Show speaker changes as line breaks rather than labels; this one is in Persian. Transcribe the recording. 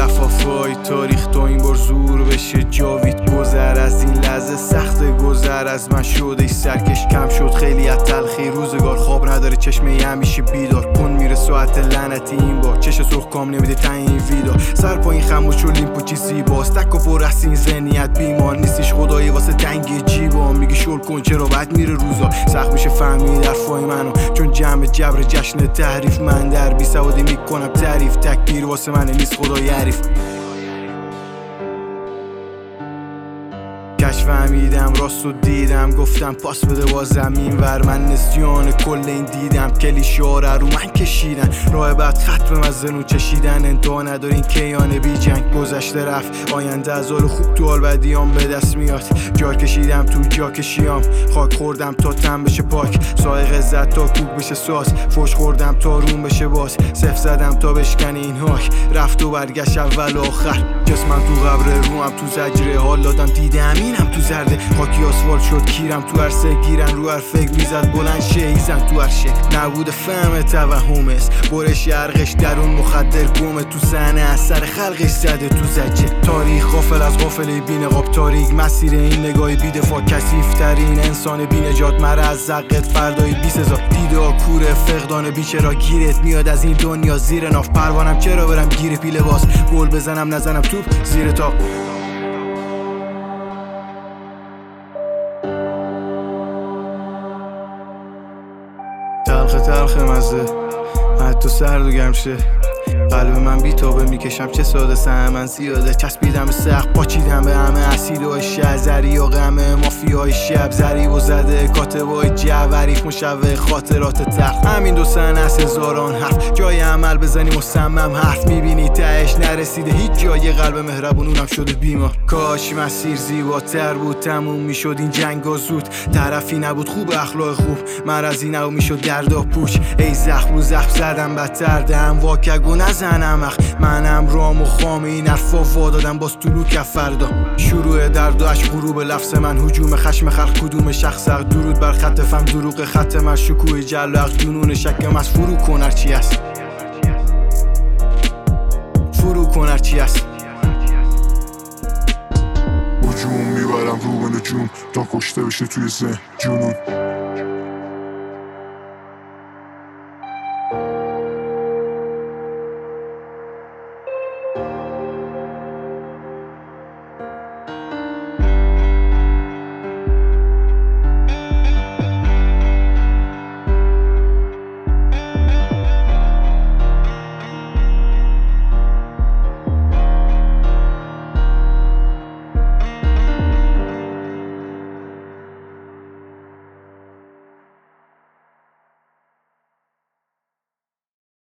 لفافای تاریخ تا این بار زور بشه جاوید. گذر از این لحظه سخت، گذر از من شده سرکش کم شد خیلی از تلخی روزگار. خواب نداره چشمه همیشه بیدار کن میره ساعت لعنتی این بار. چش سرخ کام نمیده تا این ویدار. سر پایین خموش و لیمپو چی زیباست. تک و پر از این ذهنیت بیمار نیستیش خدایی واسه تنگ جیبا. میگی شل کن چرا بعد میره روزا. سخت میشه فهمید حرفای منو چون جمع جبر جشن تحریف. من در بی سوادی میکنم تعریف. تکبیر واسه من نیست خدای حریف. کش فهمیدم راست و دیدم گفتم پاس بده با زمین ور. من نسیان کل این دیدم کلیشاره رو من کشیدن. راه بعد ختم از زنو چشیدن. انتها ندارین کیان بی جنگ گذشته رفت آینده از حال خوب تو حال بدیام به دست میاد. جار کشیدم تو جا کشیام خاک خوردم تا تن بشه پاک. سایق زد تا کوک بشه ساز فوش خوردم تا روم بشه باز. صف زدم تا بشکنی این هاک رفت و برگشت اول آخر. جسمم تو قبر روم تو زجره حال دادم دیدم اینم تو زرده خاکی آسفالت شد کیرم تو عرصه گیرن رو هر فکر میزد بلند شیزن تو هر شکل. نبود فهم توهم است برش یرقش درون مخدر گمه تو صحنه از سر خلقش زده تو زجه. تاریخ غافل از غافل بی نقاب تاریک مسیر این نگاهی بی دفاع کثیف ترین انسان بی نجات مره از زقت فردایی بی سزا. دیده ها کوره فقدان بیچرا گیرت میاد از این دنیا زیر ناف. پروانم چرا برم گیر پی لباس گل بزنم نزنم توپ زیر تاپ. تلخ مزه حتی سرد و گرم شه. قلب من بی تابه میکشم چه ساده سهم من زیاده. چسبیدم به سخت پاچیدم به همه اسیدهای شهزری و غمه مافیای شب. ضریب و زده کاتبای جوریف مشوه خاطرات تلخ. همین دو صحنه از هزاران حرف جای عمل بزنی مصمم حرف میبینی تهش نرسیده هیچ جای. قلب مهربون اونم شده بیمار. کاش مسیر زیباتر بود تموم میشد این جنگا زود. طرفی نبود خوب اخلاق خوب مرضی نبود میشد دردا پوچ. ای زخم رو زخم زدم بدتر دهم واکگ و نزنم اخ. منم رام و خام این حرفا وادادم باز طلوع کف فردا. شروع درد و عشق غروب لفظ من هجوم خشم خلق کدوم شخص حق. درود بر خط فهم دروغ خط من شکوه جلق جنون شکم از فرو کن هرچی هست. فرو کن هرچی هست.
هجوم میبرم رو به نجوم تا کشته بشه توی ذهن جنون.